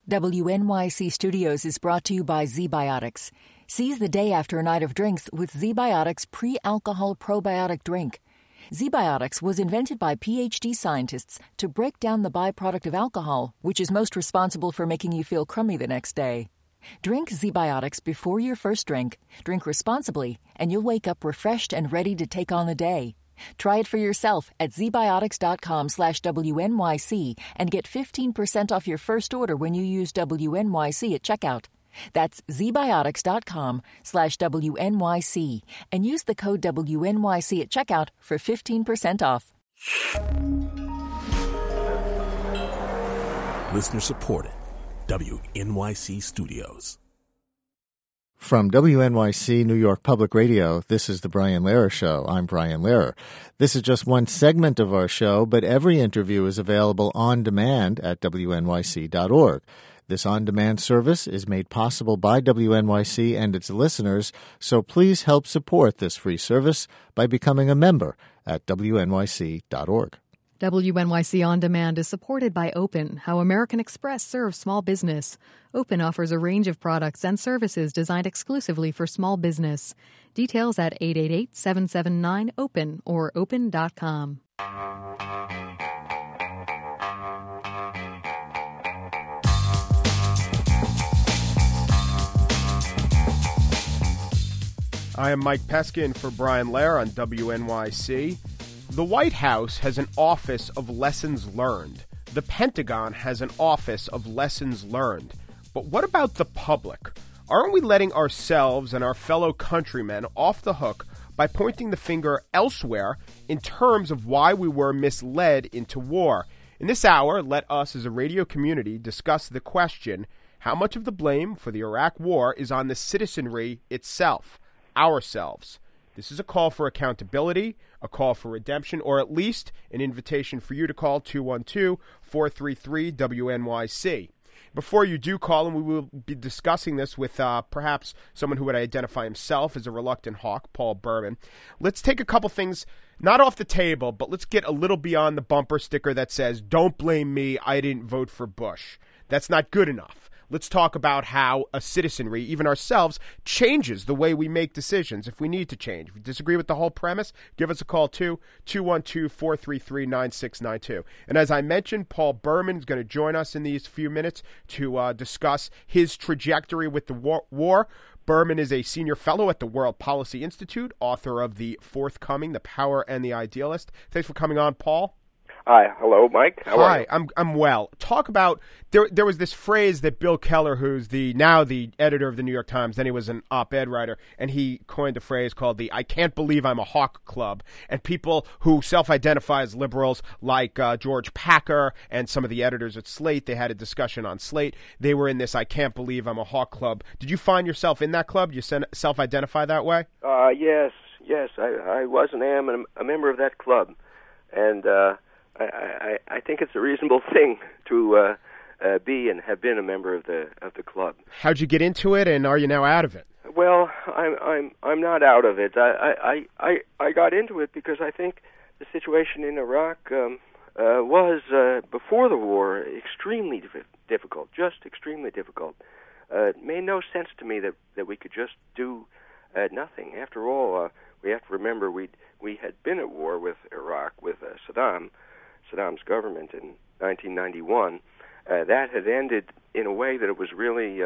WNYC Studios is brought to you by ZBiotics. Seize the day after a night of drinks with ZBiotics pre-alcohol probiotic drink. ZBiotics was invented by PhD scientists to break down the byproduct of alcohol, which is most responsible for making you feel crummy the next day. Drink ZBiotics before your first drink, drink responsibly, and you'll wake up refreshed and ready to take on the day. Try it for yourself at zbiotics.com/WNYC and get 15% off your first order when you use WNYC at checkout. That's zbiotics.com/WNYC and use the code WNYC at checkout for 15% off. Listener supported. WNYC Studios. From WNYC New York Public Radio, this is The Brian Lehrer Show. I'm Brian Lehrer. This is just one segment of our show, but every interview is available on demand at WNYC.org. This on-demand service is made possible by WNYC and its listeners, so please help support this free service by becoming a member at WNYC.org. WNYC On Demand is supported by Open, how American Express serves small business. Open offers a range of products and services designed exclusively for small business. Details at 888-779-OPEN or open.com. I am Mike Peskin for Brian Lehrer on WNYC. The White House has an Office of Lessons Learned. The Pentagon has an Office of Lessons Learned. But what about the public? Aren't we letting ourselves and our fellow countrymen off the hook by pointing the finger elsewhere in terms of why we were misled into war? In this hour, let us as a radio community discuss the question, how much of the blame for the Iraq War is on the citizenry itself, ourselves? This is a call for accountability, a call for redemption, or at least an invitation for you to call 212-433-WNYC. Before you do call, and we will be discussing this with perhaps someone who would identify himself as a reluctant hawk, Paul Berman. Let's take a couple things, not off the table, but let's get a little beyond the bumper sticker that says, "Don't blame me, I didn't vote for Bush." That's not good enough. Let's talk about how a citizenry, even ourselves, changes the way we make decisions if we need to change. If you disagree with the whole premise, give us a call too, 212-433-9692. And as I mentioned, Paul Berman is going to join us in these few minutes to discuss his trajectory with the war. Berman is a senior fellow at the World Policy Institute, author of the forthcoming The Power and the Idealist. Thanks for coming on, Paul. Hi. Hello, Mike. How are you? Hi, I'm well. Talk about, there was this phrase that Bill Keller, who's now the editor of the New York Times, then he was an op-ed writer, and he coined a phrase called the "I can't believe I'm a hawk club." And people who self-identify as liberals, like George Packer and some of the editors at Slate, they had a discussion on Slate. They were in this "I can't believe I'm a hawk club." Did you find yourself in that club? You self-identify that way? Yes. I was and am a member of that club. And I think it's a reasonable thing to be and have been a member of the club. How'd you get into it, and are you now out of it? Well, I'm not out of it. I got into it because I think the situation in Iraq was before the war extremely difficult, just extremely difficult. It made no sense to me that we could just do nothing. After all, we have to remember we had been at war with Iraq with Saddam's government in 1991. That had ended in a way that it was really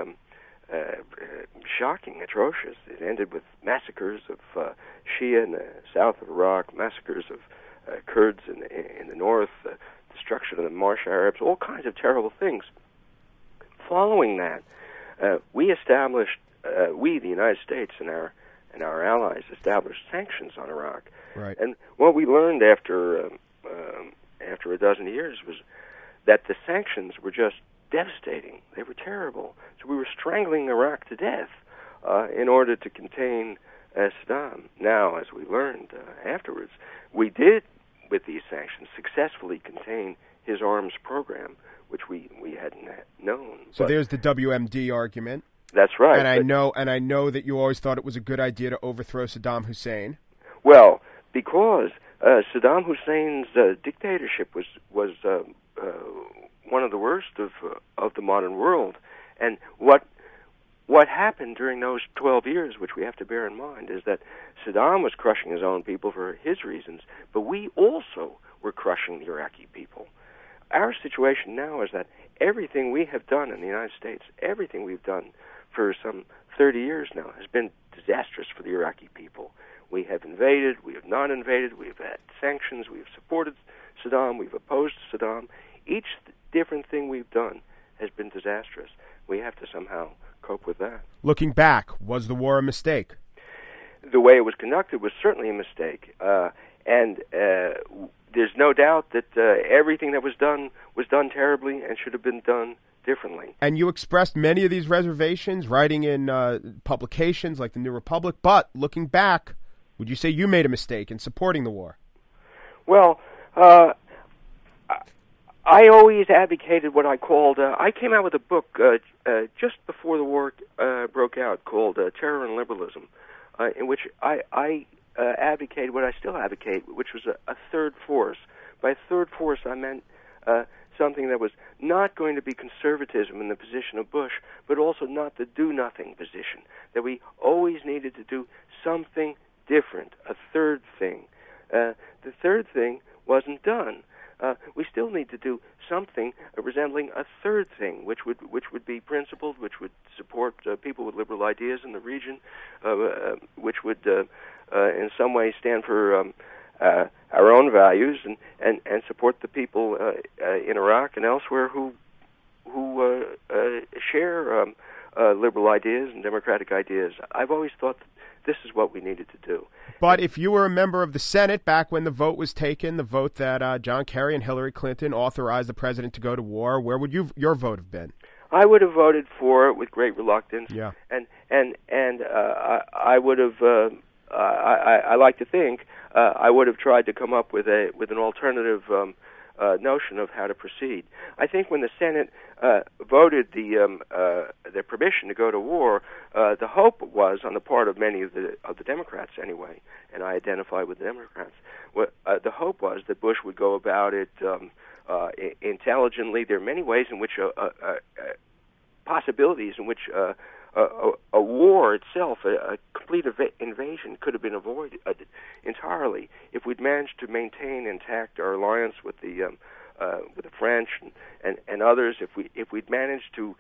shocking, atrocious. It ended with massacres of Shia in the south of Iraq, massacres of Kurds in the north, destruction of the Marsh Arabs, all kinds of terrible things. Following that, we established, the United States and our allies established sanctions on Iraq. Right. And what we learned after a dozen years was that the sanctions were just devastating. They were terrible. So we were strangling Iraq to death in order to contain Saddam. Now, as we learned afterwards, we did, with these sanctions, successfully contain his arms program, which we hadn't known. So there's the WMD argument. That's right. And I know that you always thought it was a good idea to overthrow Saddam Hussein. Well, because Saddam Hussein's dictatorship was one of the worst of the modern world. And what happened during those 12 years, which we have to bear in mind, is that Saddam was crushing his own people for his reasons, but we also were crushing the Iraqi people. Our situation now is that everything we have done in the United States, everything we've done for some 30 years now, has been disastrous for the Iraqi people. We have invaded, we have not invaded, we have had sanctions, we have supported Saddam, we've opposed Saddam. Each different thing we've done has been disastrous. We have to somehow cope with that. Looking back, was the war a mistake? The way it was conducted was certainly a mistake. And there's no doubt that everything that was done terribly and should have been done differently. And you expressed many of these reservations, writing in publications like the New Republic, but looking back, would you say you made a mistake in supporting the war? Well, I always advocated what I called, I came out with a book just before the war broke out called Terror and Liberalism, in which I advocated what I still advocate, which was a third force. By third force, I meant something that was not going to be conservatism in the position of Bush, but also not the do-nothing position, that we always needed to do something different, a third thing. The third thing wasn't done. We still need to do something resembling a third thing, which would be principled, which would support people with liberal ideas in the region, which would in some ways stand for our own values and support the people in Iraq and elsewhere who share liberal ideas and democratic ideas. I've always thought that this is what we needed to do. But if you were a member of the Senate back when the vote was taken, the vote that John Kerry and Hillary Clinton authorized the president to go to war, where would your vote have been? I would have voted for it with great reluctance. Yeah. And I would have. I like to think I would have tried to come up with an alternative notion of how to proceed. I think when the Senate voted the permission to go to war, the hope was on the part of many of the Democrats anyway, and I identify with the Democrats. The hope was that Bush would go about it intelligently. There are many ways in which possibilities in which a war itself, a complete invasion, could have been avoided entirely if we'd managed to maintain intact our alliance with the French and others. If we'd managed to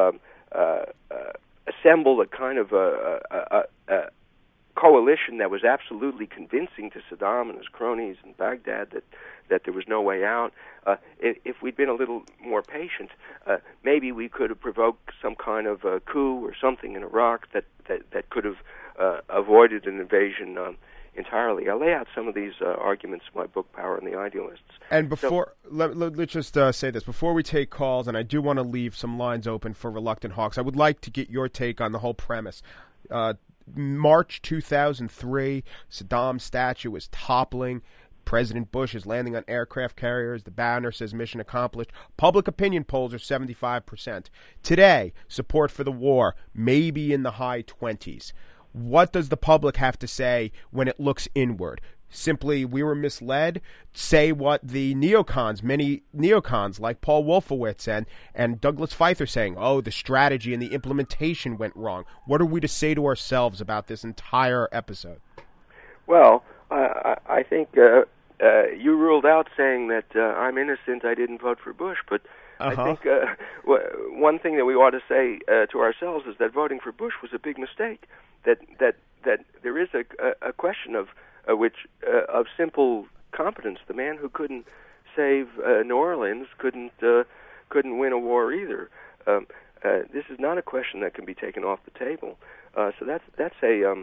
assemble a kind of a coalition that was absolutely convincing to Saddam and his cronies in Baghdad that there was no way out. If we'd been a little more patient, maybe we could have provoked some kind of coup or something in Iraq that could have avoided an invasion entirely. I lay out some of these arguments in my book, Power and the Idealists. And let's just say this. Before we take calls, and I do want to leave some lines open for Reluctant Hawks, I would like to get your take on the whole premise. March 2003, Saddam's statue is toppling. President Bush is landing on aircraft carriers. The banner says mission accomplished. Public opinion polls are 75%. Today, support for the war may be in the high 20s. What does the public have to say when it looks inward? Simply, we were misled? Say what the neocons, many neocons like Paul Wolfowitz and Douglas Feith are saying, the strategy and the implementation went wrong. What are we to say to ourselves about this entire episode? Well, I think you ruled out saying that I'm innocent, I didn't vote for Bush, but I think one thing that we ought to say to ourselves is that voting for Bush was a big mistake, that there is a question of simple competence. The man who couldn't save New Orleans couldn't win a war either. This is not a question that can be taken off the table. So that's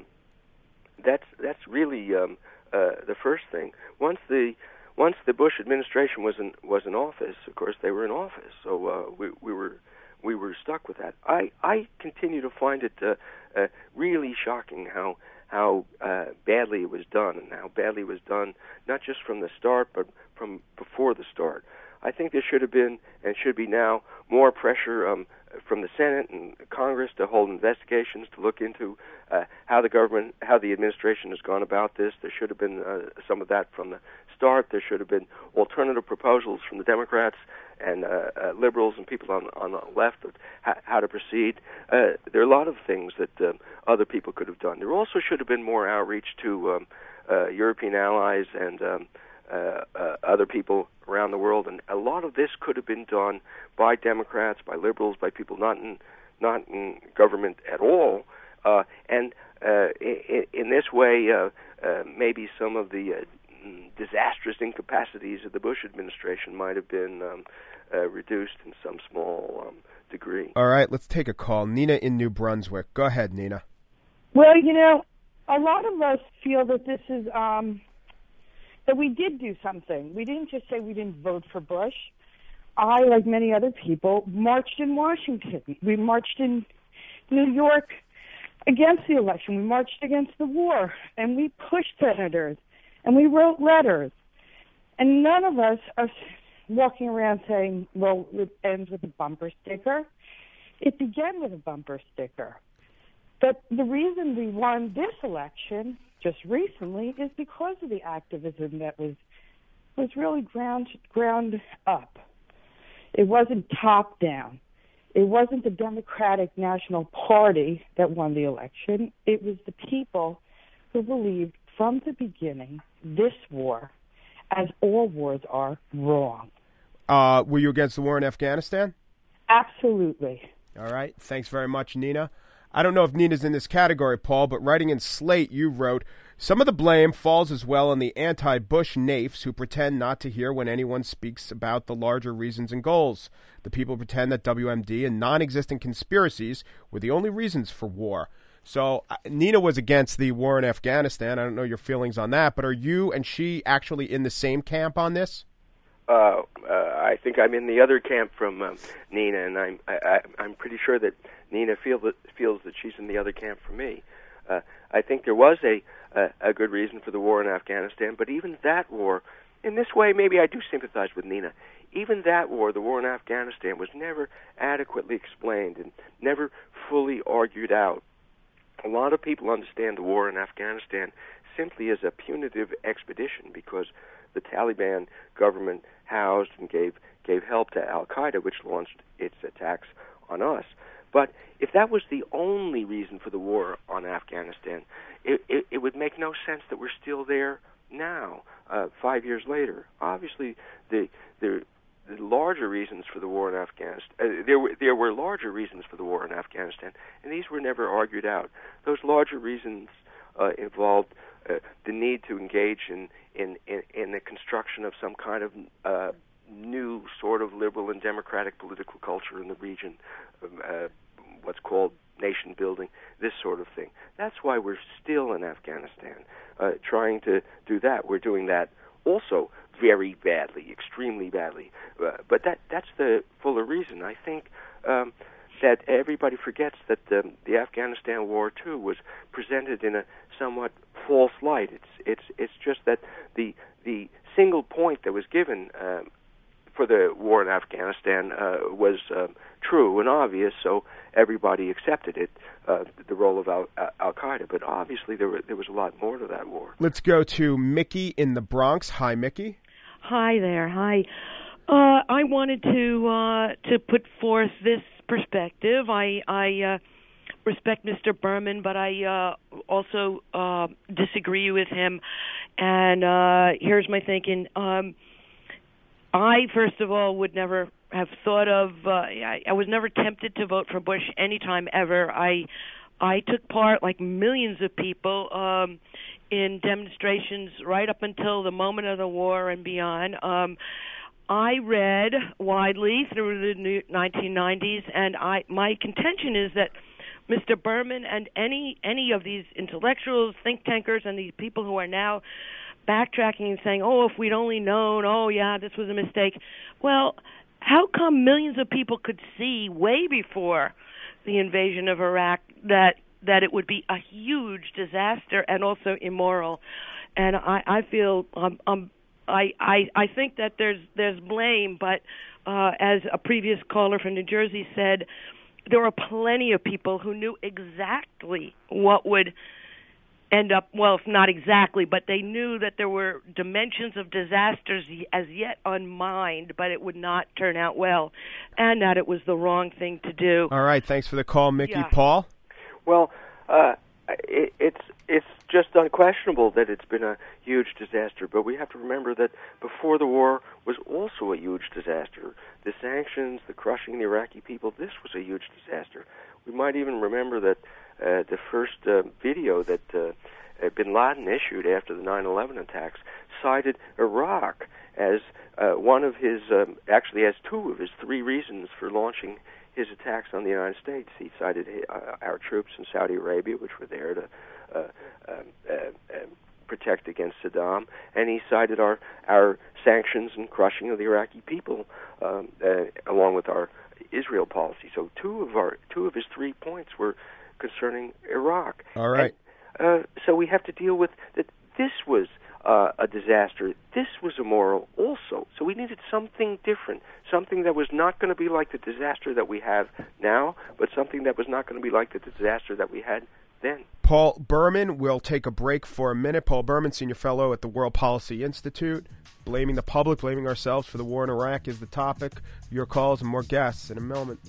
really the first thing. Once the Bush administration was in office, of course they were in office. So we were stuck with that. I continue to find it really shocking how badly it was done, and how badly it was done not just from the start, but from before the start. I think there should have been, and should be now, more pressure from the Senate and Congress to hold investigations to look into how the administration has gone about this. There should have been some of that from the start. There should have been alternative proposals from the Democrats and liberals and people on the left of how to proceed. There are a lot of things that other people could have done. There also should have been more outreach to European allies and other people around the world, and a lot of this could have been done by Democrats, by liberals, by people not in government at all. In this way, maybe some of the disastrous incapacities of the Bush administration might have been reduced in some small degree. All right, let's take a call. Nina in New Brunswick. Go ahead, Nina. Well, a lot of us feel that this is that we did do something. We didn't just say we didn't vote for Bush. I, like many other people, marched in Washington. We marched in New York against the election. We marched against the war, and we pushed senators, and we wrote letters. And none of us are walking around saying, well, it ends with a bumper sticker. It began with a bumper sticker. But the reason we won this election just recently is because of the activism that was really ground up. It wasn't top down. It wasn't the Democratic National Party that won the election. It was the people who believed from the beginning this war, as all wars are, wrong. Were you against the war in Afghanistan? Absolutely. All right. Thanks very much, Nina. I don't know if Nina's in this category, Paul, but writing in Slate, you wrote, some of the blame falls as well on the anti-Bush naifs who pretend not to hear when anyone speaks about the larger reasons and goals. The people pretend that WMD and non-existent conspiracies were the only reasons for war. So Nina was against the war in Afghanistan. I don't know your feelings on that, but are you and she actually in the same camp on this? I think I'm in the other camp from Nina, and I'm pretty sure that Nina feels that she's in the other camp from me. I think there was a good reason for the war in Afghanistan, but even that war, in this way, maybe I do sympathize with Nina. Even that war, the war in Afghanistan, was never adequately explained and never fully argued out. A lot of people understand the war in Afghanistan simply as a punitive expedition because the Taliban government housed and gave help to Al-Qaeda, which launched its attacks on us. But if that was the only reason for the war on Afghanistan, it would make no sense that we're still there now, 5 years later. Obviously, the larger reasons for the war in Afghanistan, there were larger reasons for the war in Afghanistan, and these were never argued out. Those larger reasons involved the need to engage in the construction of some kind of new sort of liberal and democratic political culture in the region, what's called nation building, this sort of thing. That's why we're still in Afghanistan, trying to do that. We're doing that also very badly, extremely badly. But that's the fuller reason. I think that everybody forgets that the Afghanistan war too was presented in a somewhat false light. It's just that the single point that was given for the war in Afghanistan was true and obvious, so everybody accepted it, the role of Al-Qaeda. But obviously there was a lot more to that war. Let's go to Mickey in the Bronx. Hi, Mickey. Hi there. Hi. I wanted to put forth this perspective. I respect Mr. Berman, but I also disagree with him. And here's my thinking. I, first of all, would never have thought of, I was never tempted to vote for Bush anytime ever. I took part, like millions of people, in demonstrations right up until the moment of the war and beyond. I read widely through the 1990s, and my contention is that Mr. Berman and any of these intellectuals, think tankers, and these people who are now backtracking and saying, oh, if we'd only known, oh, yeah, this was a mistake. Well, how come millions of people could see way before the invasion of Iraq that it would be a huge disaster and also immoral? And I feel I think that there's blame, but as a previous caller from New Jersey said, there were plenty of people who knew exactly what would end up, well, if not exactly, but they knew that there were dimensions of disasters as yet unmined, but it would not turn out well, and that it was the wrong thing to do. All right, thanks for the call, Mickey. Yeah. Paul? Well, it's just unquestionable that it's been a huge disaster, but we have to remember that before the war was also a huge disaster. The sanctions, the crushing the Iraqi people, this was a huge disaster. We might even remember that the first video that bin Laden issued after the 9/11 attacks cited Iraq as one of his, actually as two of his three reasons for launching his attacks on the United States. He cited our troops in Saudi Arabia, which were there to protect against Saddam, and he cited our sanctions and crushing of the Iraqi people, along with our Israel policy. So two of his 3 points were concerning Iraq. All right. And, so we have to deal with that. This was a disaster. This was immoral also. So we needed something different, something that was not going to be like the disaster that we have now, but something that was not going to be like the disaster that we had then. Paul Berman, we'll take a break for a minute. Paul Berman, Senior Fellow at the World Policy Institute. Blaming the public, blaming ourselves for the war in Iraq is the topic. Your calls and more guests in a moment.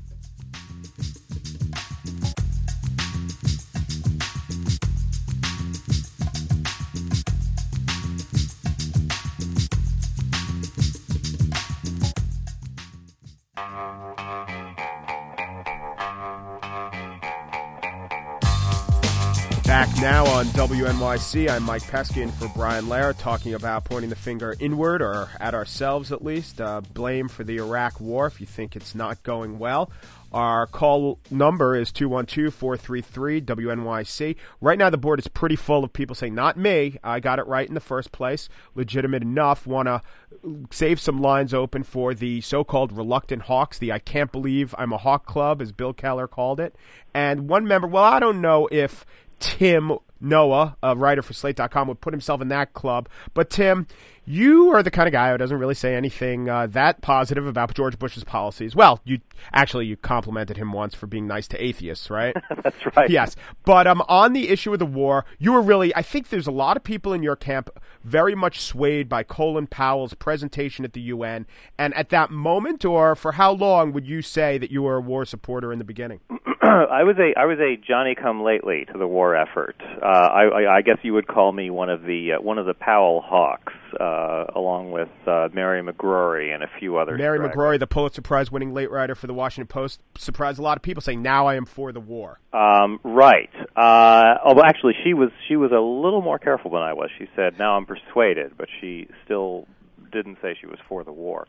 Back now on WNYC, I'm Mike Peskin for Brian Lehrer, talking about pointing the finger inward, or at ourselves at least, blame for the Iraq war if you think it's not going well. Our call number is 212-433-WNYC. Right now the board is pretty full of people saying, not me, I got it right in the first place, legitimate enough, want to save some lines open for the so-called reluctant hawks, the I can't believe I'm a hawk club, as Bill Keller called it. And one member, well, I don't know if Tim Noah, a writer for Slate.com, would put himself in that club. But, Tim, you are the kind of guy who doesn't really say anything that positive about George Bush's policies. Well, you complimented him once for being nice to atheists, right? That's right. Yes. But on the issue of the war, you were really, I think there's a lot of people in your camp very much swayed by Colin Powell's presentation at the UN. And at that moment, or for how long, would you say that you were a war supporter in the beginning? I was a Johnny-come-lately to the war effort. I guess you would call me one of the Powell hawks, along with Mary McGrory and a few others. Mary McGrory, the Pulitzer Prize-winning late writer for the Washington Post, surprised a lot of people, saying, "Now I am for the war." Right. Although actually, she was a little more careful than I was. She said, "Now I'm persuaded," but she still didn't say she was for the war.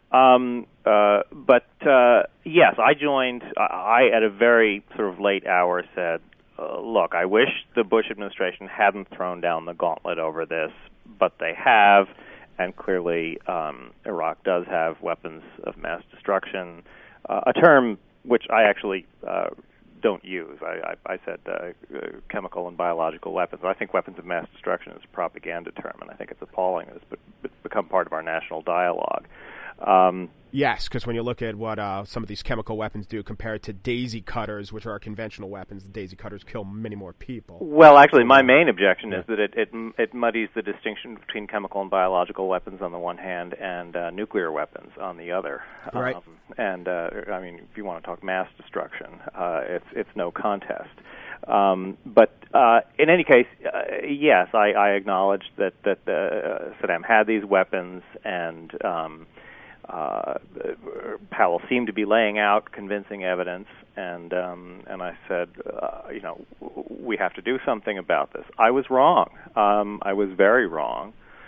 But yes, I joined. I, at a very sort of late hour, said, look, I wish the Bush administration hadn't thrown down the gauntlet over this, but they have, and clearly Iraq does have weapons of mass destruction, a term which I actually don't use. I said chemical and biological weapons. I think weapons of mass destruction is a propaganda term, and I think it's appalling. It's become part of our national dialogue. Yes, because when you look at what some of these chemical weapons do compared to daisy cutters, which are conventional weapons, the daisy cutters kill many more people. Well, actually, my main objection is that it muddies the distinction between chemical and biological weapons on the one hand and nuclear weapons on the other. Right. I mean, if you want to talk mass destruction, it's no contest. But in any case, yes, I acknowledge that Saddam had these weapons, and Powell seemed to be laying out convincing evidence, and I said, we have to do something about this. I was wrong. I was very wrong,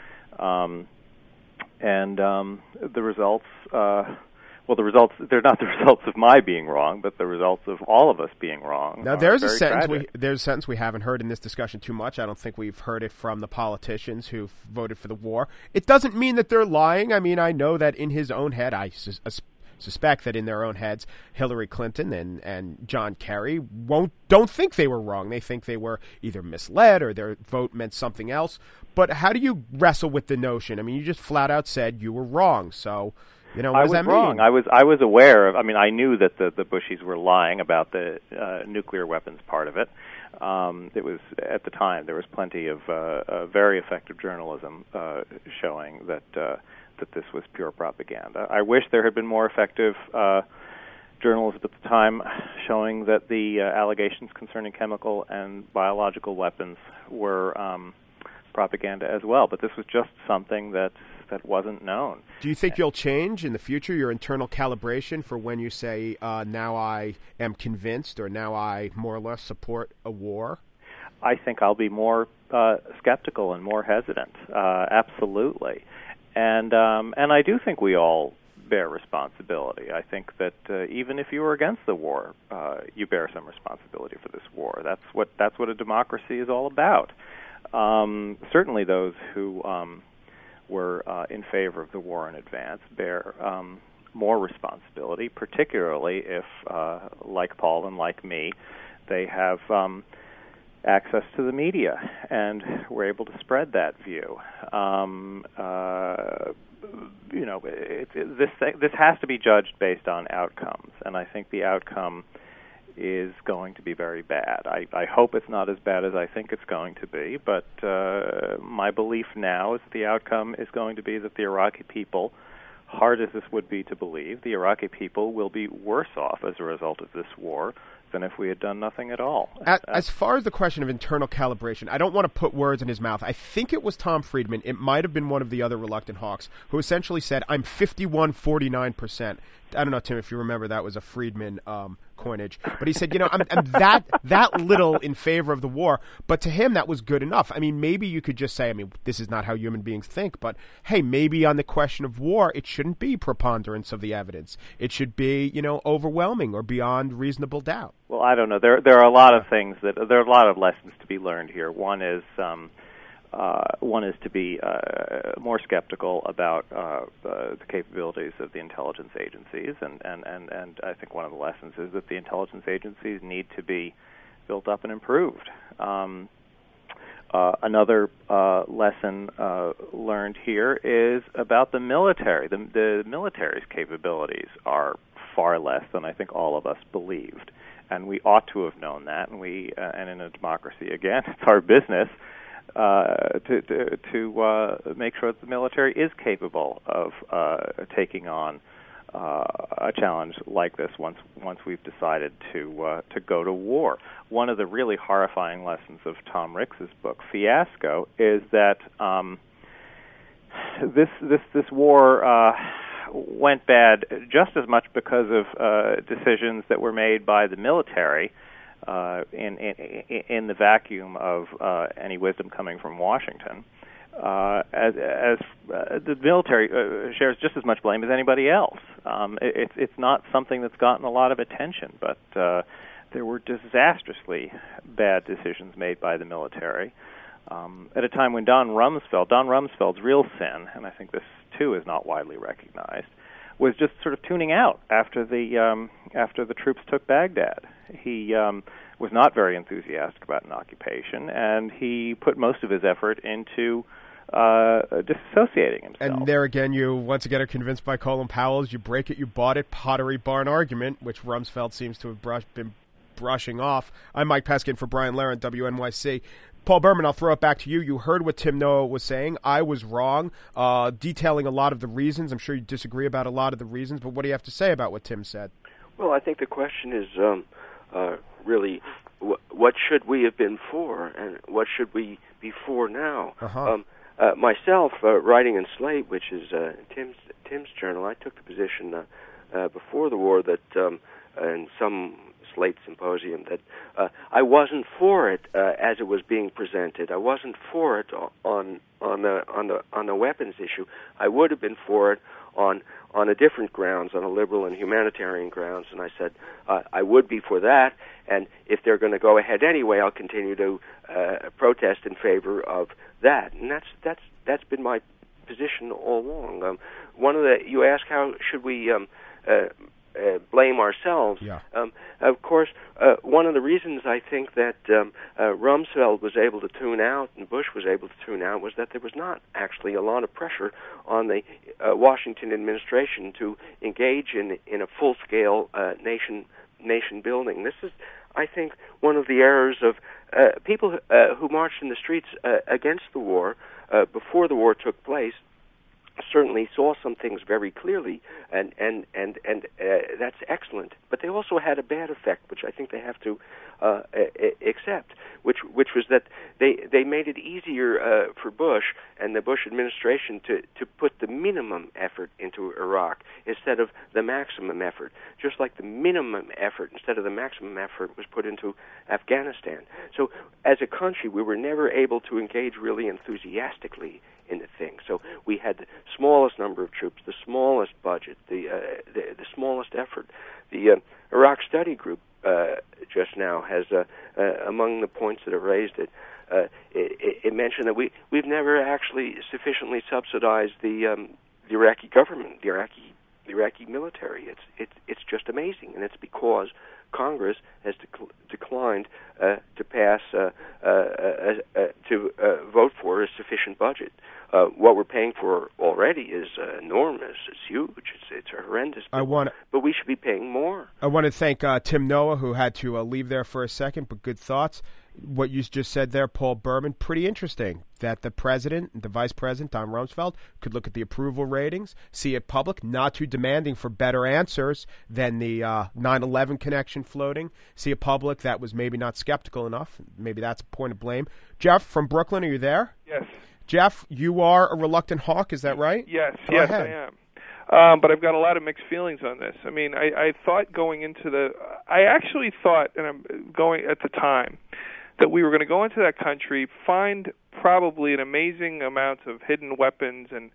and the results. Well, the results, they're not the results of my being wrong, but the results of all of us being wrong. Now, there's a sentence we haven't heard in this discussion too much. I don't think we've heard it from the politicians who voted for the war. It doesn't mean that they're lying. I mean, I know that in his own head, I suspect that in their own heads, Hillary Clinton and John Kerry don't think they were wrong. They think they were either misled or their vote meant something else. But how do you wrestle with the notion? I mean, you just flat out said you were wrong, so... You know, what does that wrong. mean? I was aware of. I mean, I knew that the Bushies were lying about the nuclear weapons part of it. It was at the time there was plenty of very effective journalism showing that this was pure propaganda. I wish there had been more effective journalism at the time showing that the allegations concerning chemical and biological weapons were propaganda as well. But this was just something that wasn't known. Do you think you'll change in the future, your internal calibration for when you say, now I am convinced or now I more or less support a war? I think I'll be more skeptical and more hesitant, absolutely. And I do think we all bear responsibility. I think that even if you were against the war, you bear some responsibility for this war. That's what a democracy is all about. Certainly those who were in favor of the war in advance bear more responsibility, particularly if, like Paul and like me, they have access to the media and were able to spread that view. This has to be judged based on outcomes, and I think the outcome is going to be very bad. I hope it's not as bad as I think it's going to be, but my belief now is that the outcome is going to be that the Iraqi people, hard as this would be to believe, the Iraqi people will be worse off as a result of this war than if we had done nothing at all. As far as the question of internal calibration, I don't want to put words in his mouth. I think it was Tom Friedman. It might have been one of the other reluctant hawks who essentially said, I'm 51-49%. I don't know, Tim, if you remember, that was a Friedman coinage. But he said, I'm that little in favor of the war. But to him, that was good enough. I mean, maybe you could just say, this is not how human beings think. But, hey, maybe on the question of war, it shouldn't be preponderance of the evidence. It should be, overwhelming or beyond reasonable doubt. Well, I don't know. There are a lot of things there are a lot of lessons to be learned here. One is to be more skeptical about the capabilities of the intelligence agencies, and I think one of the lessons is that the intelligence agencies need to be built up and improved. Another lesson learned here is about the military. The military's capabilities are far less than I think all of us believed, and we ought to have known that. And and in a democracy, again, it's our business to make sure that the military is capable of taking on a challenge like this once we've decided to go to war. One of the really horrifying lessons of Tom Ricks's book, Fiasco, is that this war went bad just as much because of decisions that were made by the military in the vacuum of any wisdom coming from Washington, as the military shares just as much blame as anybody else. It's not something that's gotten a lot of attention, but there were disastrously bad decisions made by the military at a time when Don Rumsfeld's real sin, and I think this too is not widely recognized, was just sort of tuning out after the troops took Baghdad. He was not very enthusiastic about an occupation, and he put most of his effort into disassociating himself. And there again, you once again are convinced by Colin Powell's "you break it, you bought it" Pottery Barn argument, which Rumsfeld seems to have been brushing off. I'm Mike Peskin for Brian Lehrer on WNYC. Paul Berman, I'll throw it back to you. You heard what Tim Noah was saying. I was wrong, detailing a lot of the reasons. I'm sure you disagree about a lot of the reasons, but what do you have to say about what Tim said? Well, I think the question is really what should we have been for, and what should we be for now? Myself, writing in Slate, which is Tim's journal, I took the position before the war that in some Slate symposium that I wasn't for it as it was being presented. I wasn't for it on the weapons issue. I would have been for it on a different grounds, on a liberal and humanitarian grounds. And I said I would be for that. And if they're going to go ahead anyway, I'll continue to protest in favor of that. And that's been my position all along. You ask how should we blame ourselves. Yeah. Of course, one of the reasons I think that Rumsfeld was able to tune out and Bush was able to tune out was that there was not actually a lot of pressure on the Washington administration to engage in a full-scale nation building. This is, I think, one of the errors of people who marched in the streets against the war before the war took place. Certainly saw some things very clearly, and that's excellent. But they also had a bad effect, which I think they have to accept, which was that they made it easier for Bush and the Bush administration to put the minimum effort into Iraq instead of the maximum effort, just like the minimum effort instead of the maximum effort was put into Afghanistan. So as a country, we were never able to engage really enthusiastically in the thing. So we had the smallest number of troops, the smallest budget, the smallest effort. The Iraq Study Group just now has, among the points that have raised it, it mentioned that we've never actually sufficiently subsidized the Iraqi government, the Iraqi military. It's just amazing, and it's because Congress has declined to pass to vote for a sufficient budget. What we're paying for already is enormous. It's huge. It's horrendous. But we should be paying more. I want to thank Tim Noah, who had to leave there for a second, but good thoughts. What you just said there, Paul Berman, pretty interesting that the president and the vice president, Don Rumsfeld, could look at the approval ratings, see it public, not too demanding for better answers than the 9/11 connection floating, see a public that was maybe not skeptical enough. Maybe that's a point of blame. Jeff from Brooklyn, are you there? Yes. Jeff, you are a reluctant hawk, is that right? Yes, Go ahead. I am. But I've got a lot of mixed feelings on this. I mean, I thought going into I actually thought, and I'm going at the time, that we were going to go into that country, find probably an amazing amount of hidden weapons and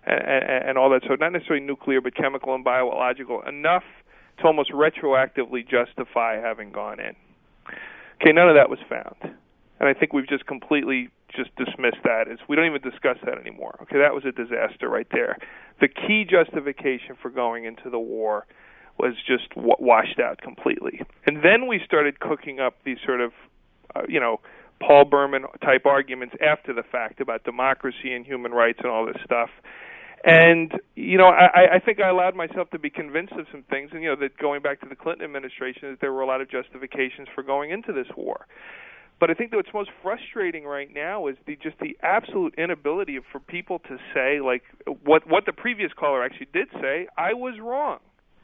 all that. So not necessarily nuclear, but chemical and biological, enough to almost retroactively justify having gone in. Okay, none of that was found. And I think we've just completely just dismissed that. We don't even discuss that anymore. Okay, that was a disaster right there. The key justification for going into the war was just washed out completely. And then we started cooking up these sort of, Paul Berman type arguments after the fact about democracy and human rights and all this stuff. And, I think I allowed myself to be convinced of some things, and, that going back to the Clinton administration, that there were a lot of justifications for going into this war. But I think that what's most frustrating right now is the absolute inability for people to say, like, what the previous caller actually did say, I was wrong.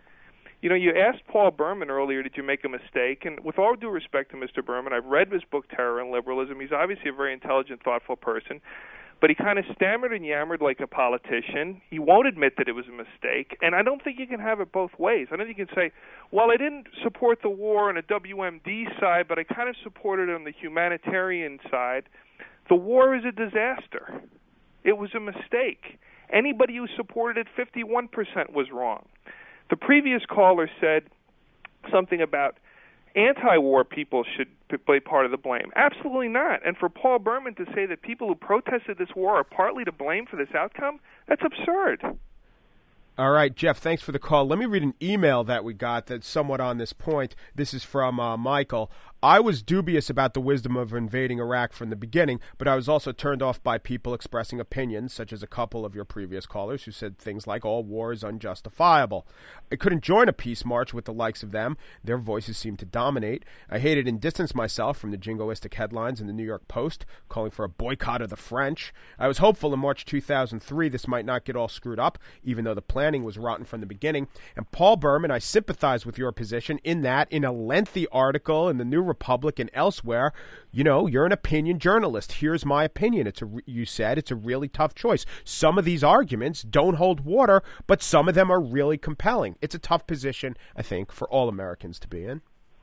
You asked Paul Berman earlier, did you make a mistake? And with all due respect to Mr. Berman, I've read his book, Terror and Liberalism. He's obviously a very intelligent, thoughtful person. But he kind of stammered and yammered like a politician. He won't admit that it was a mistake. And I don't think you can have it both ways. I don't think you can say, well, I didn't support the war on a WMD side, but I kind of supported it on the humanitarian side. The war is a disaster. It was a mistake. Anybody who supported it, 51% was wrong. The previous caller said something about anti-war people should play part of the blame. Absolutely not. And for Paul Berman to say that people who protested this war are partly to blame for this outcome, that's absurd. All right, Jeff, thanks for the call. Let me read an email that we got that's somewhat on this point. This is from Michael. I was dubious about the wisdom of invading Iraq from the beginning, but I was also turned off by people expressing opinions, such as a couple of your previous callers who said things like, all war is unjustifiable. I couldn't join a peace march with the likes of them. Their voices seemed to dominate. I hated and distanced myself from the jingoistic headlines in the New York Post, calling for a boycott of the French. I was hopeful in March 2003 this might not get all screwed up, even though the planning was rotten from the beginning. And Paul Berman, I sympathize with your position in that, in a lengthy article in the New Republic and elsewhere, you're an opinion journalist. Here's my opinion. You said it's a really tough choice. Some of these arguments don't hold water, but some of them are really compelling. It's a tough position, I think, for all Americans to be in.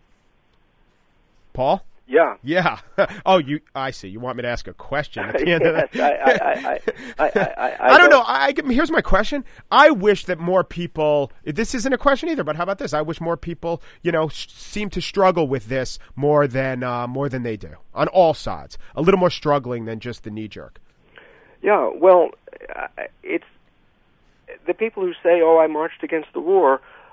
Paul? Yeah. Yeah. Oh, I see. You want me to ask a question at the end of that? I don't know. Here's my question. I wish that more people, this isn't a question either, but how about this? I wish more people, seem to struggle with this more than they do on all sides. A little more struggling than just the knee jerk. Yeah. Well, it's the people who say, "Oh, I marched against the war."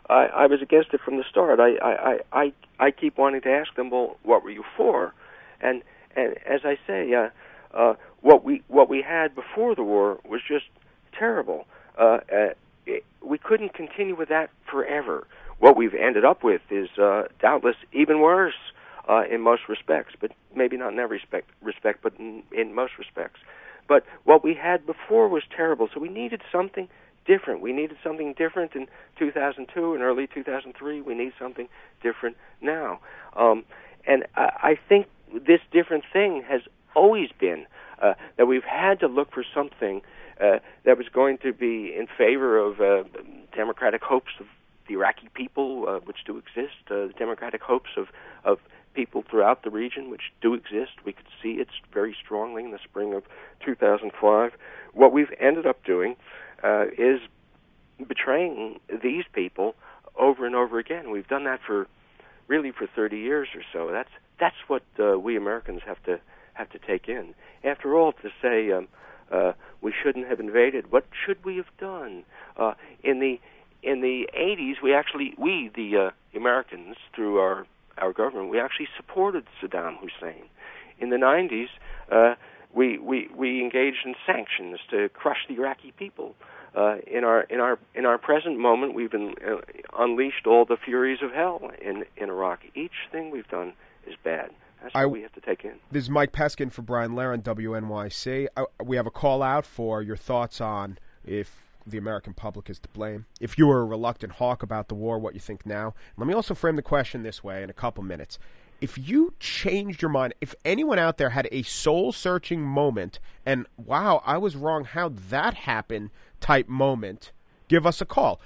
I was against it from the start. I keep wanting to ask them, well, what were you for? And as I say, what we had before the war was just terrible. We couldn't continue with that forever. What we've ended up with is doubtless even worse in most respects, but maybe not in every respect, but in most respects. But what we had before was terrible, so we needed something different. We needed something different in 2002 and early 2003. We need something different now. And I think this different thing has always been that we've had to look for something that was going to be in favor of democratic hopes of the Iraqi people, which do exist, the democratic hopes of people throughout the region, which do exist. We could see it very strongly in the spring of 2005. What we've ended up doing is betraying these people over and over again. We've done that for 30 years or so. That's what we Americans have to take in. After all, to say we shouldn't have invaded, what should we have done? In the 80s, we the Americans, through our government, we actually supported Saddam Hussein. In the 90s, we engaged in sanctions to crush the Iraqi people. In our present moment, we've been unleashed all the furies of hell in Iraq. Each thing we've done is bad. That's what we have to take in. This is Mike Peskin for Brian Lehrer on WNYC. We have a call out for your thoughts on if the American public is to blame. If you were a reluctant hawk about the war, what you think now. Let me also frame the question this way in a couple minutes. If you changed your mind, if anyone out there had a soul-searching moment and, wow, I was wrong, how'd that happen type moment, give us a call,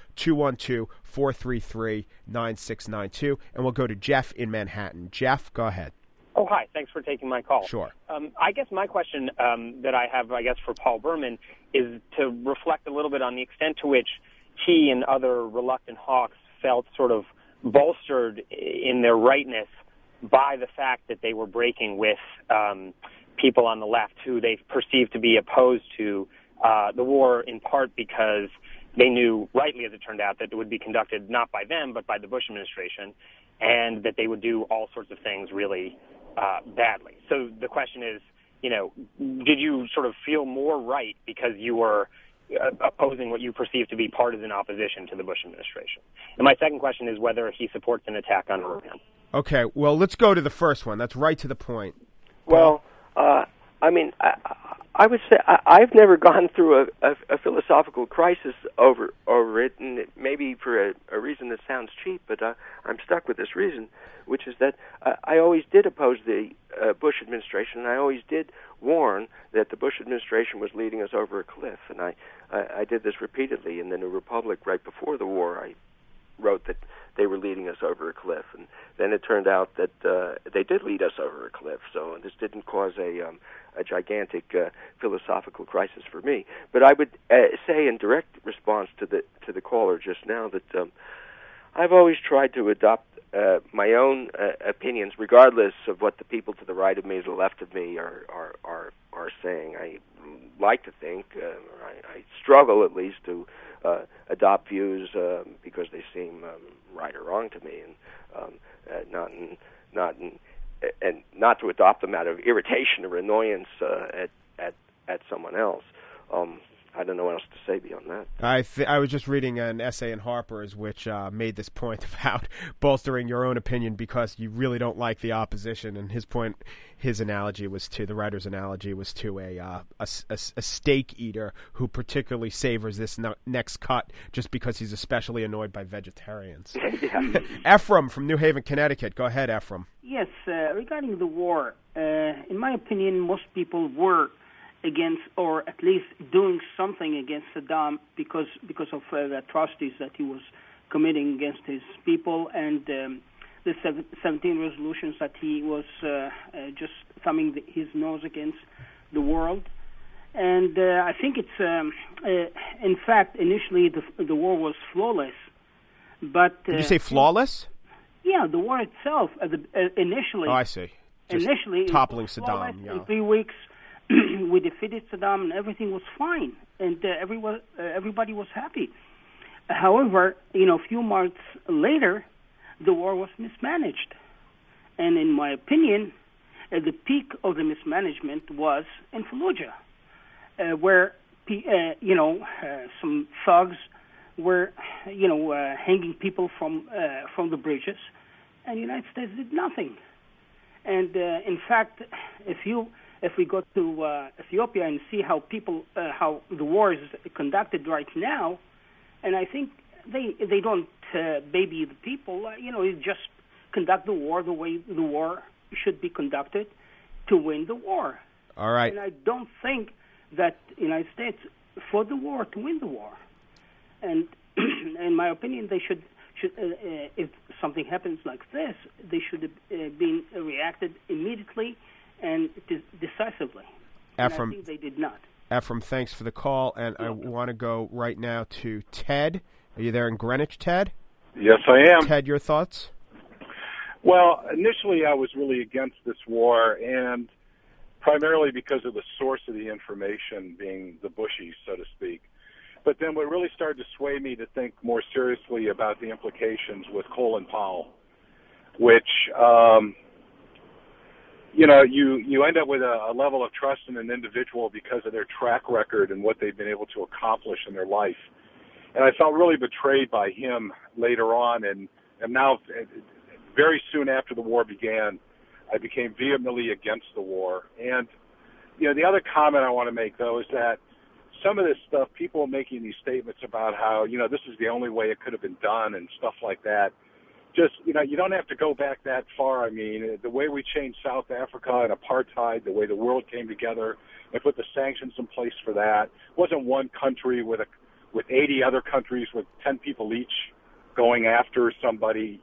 212-433-9692, and we'll go to Jeff in Manhattan. Jeff, go ahead. Oh, hi. Thanks for taking my call. Sure. I guess my question that I have, for Paul Berman is to reflect a little bit on the extent to which he and other reluctant hawks felt sort of bolstered in their rightness by the fact that they were breaking with people on the left who they perceived to be opposed to the war, in part because they knew, rightly as it turned out, that it would be conducted not by them but by the Bush administration, and that they would do all sorts of things really badly. So the question is, did you sort of feel more right because you were opposing what you perceive to be partisan opposition to the Bush administration? And my second question is whether he supports an attack on Iran. Okay, well, let's go to the first one. That's right to the point. Well, I would say I've never gone through a philosophical crisis over it, and it maybe for a reason that sounds cheap, but I'm stuck with this reason, which is that I always did oppose the Bush administration, and I always did warn that the Bush administration was leading us over a cliff, and I did this repeatedly. In the New Republic right before the war, I wrote that they were leading us over a cliff, and then it turned out that they did lead us over a cliff, so this didn't cause a gigantic philosophical crisis for me. But I would say in direct response to the caller just now that I've always tried to adopt my own opinions, regardless of what the people to the right of me, to the left of me are saying. I like to think, I struggle at least to adopt views because they seem right or wrong to me, and not to adopt them out of irritation or annoyance at someone else. I don't know what else to say beyond that. I was just reading an essay in Harper's which made this point about bolstering your own opinion because you really don't like the opposition. And his analogy was to the writer's analogy was to a steak eater who particularly savors this next cut just because he's especially annoyed by vegetarians. Ephraim from New Haven, Connecticut. Go ahead, Ephraim. Yes, regarding the war, in my opinion, most people were against, or at least doing something against Saddam because of the atrocities that he was committing against his people and the 17 resolutions that he was just thumbing his nose against the world. And I think it's, in fact, initially the war was flawless. But did you say flawless? Yeah, the war itself, initially. Oh, I see. Just initially, toppling Saddam. In 3 weeks, we defeated Saddam, and everything was fine, and everybody was happy. However, a few months later, the war was mismanaged. And in my opinion, the peak of the mismanagement was in Fallujah, where some thugs were, hanging people from the bridges, and the United States did nothing. And in fact, if we go to Ethiopia and see how the war is conducted right now, and I think they don't baby the people. They just conduct the war the way the war should be conducted to win the war. All right. And I don't think that the United States fought the war to win the war. And in my opinion, they should if something happens like this, they should have been reacted immediately and decisively. And I think they did not. Ephraim, thanks for the call, and I want to go right now to Ted. Are you there in Greenwich, Ted? Yes, I am. Ted, your thoughts? Well, initially I was really against this war, and primarily because of the source of the information being the Bushies, so to speak. But then what really started to sway me to think more seriously about the implications was Colin Powell, which, you end up with a level of trust in an individual because of their track record and what they've been able to accomplish in their life. And I felt really betrayed by him later on, and now, very soon after the war began, I became vehemently against the war. And, the other comment I want to make, though, is that some of this stuff, people making these statements about how, this is the only way it could have been done and stuff like that, just, you don't have to go back that far. I mean, the way we changed South Africa and apartheid, the way the world came together and put the sanctions in place for that, wasn't one country with 80 other countries with 10 people each going after somebody.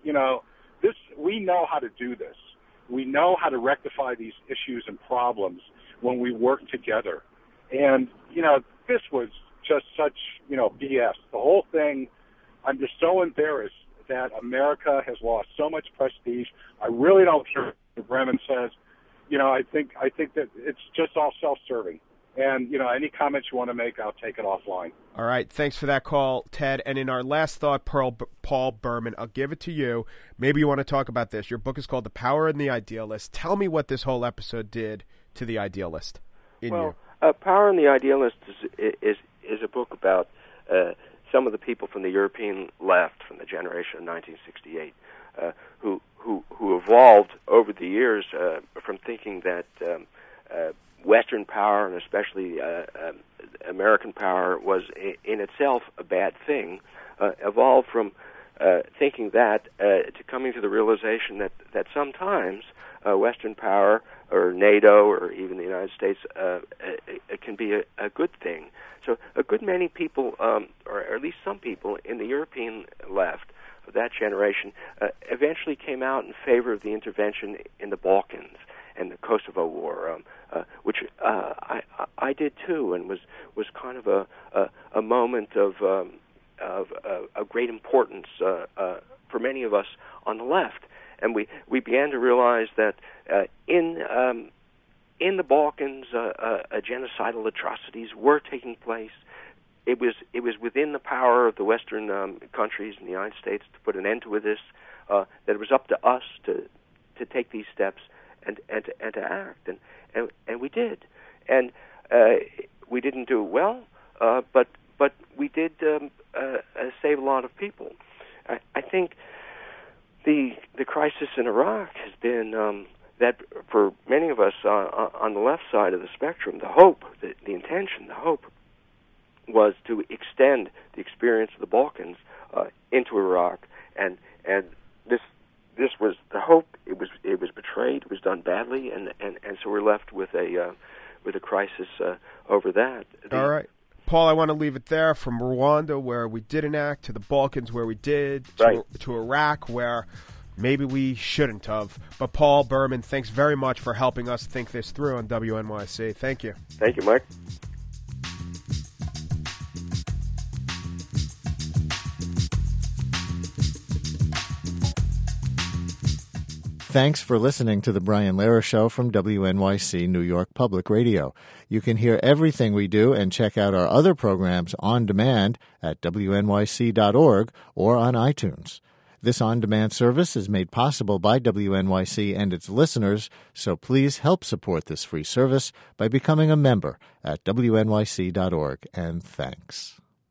We know how to do this. We know how to rectify these issues and problems when we work together. And, this was just such, BS. The whole thing, I'm just so embarrassed that America has lost so much prestige. I really don't care what Bremen says. I think that it's just all self-serving. And, any comments you want to make, I'll take it offline. All right. Thanks for that call, Ted. And in our last thought, Paul Berman, I'll give it to you. Maybe you want to talk about this. Your book is called The Power and the Idealist. Tell me what this whole episode did to the idealist in you. Power and the Idealist is a book about some of the people from the European left, from the generation of 1968, who evolved over the years from thinking that Western power, and especially American power, was in itself a bad thing, evolved from thinking that to coming to the realization that sometimes Western power or NATO or even the United States it can be a good thing. So a good many people, or at least some people in the European left of that generation, eventually came out in favor of the intervention in the Balkans and the Kosovo War, which I did too, and was kind of a moment of great importance for many of us on the left. And we began to realize that in the Balkans, genocidal atrocities were taking place. It was within the power of the Western countries and the United States to put an end to this. That it was up to us to take these steps and to act, and we did, and we didn't do it well, but we did save a lot of people. I think the crisis in Iraq has been that for many of us on the left side of the spectrum, the hope, the intention, the hope was to extend the experience of the Balkans into Iraq, and this was the hope. It was betrayed. It was done badly, and so we're left with a crisis over that. All right, Paul, I want to leave it there. From Rwanda, where we didn't act, to the Balkans, where we did, to Iraq, where maybe we shouldn't have. But Paul Berman, thanks very much for helping us think this through on WNYC. Thank you. Thank you, Mike. Thanks for listening to The Brian Lehrer Show from WNYC New York Public Radio. You can hear everything we do and check out our other programs on demand at wnyc.org or on iTunes. This on-demand service is made possible by WNYC and its listeners, so please help support this free service by becoming a member at wnyc.org, and thanks.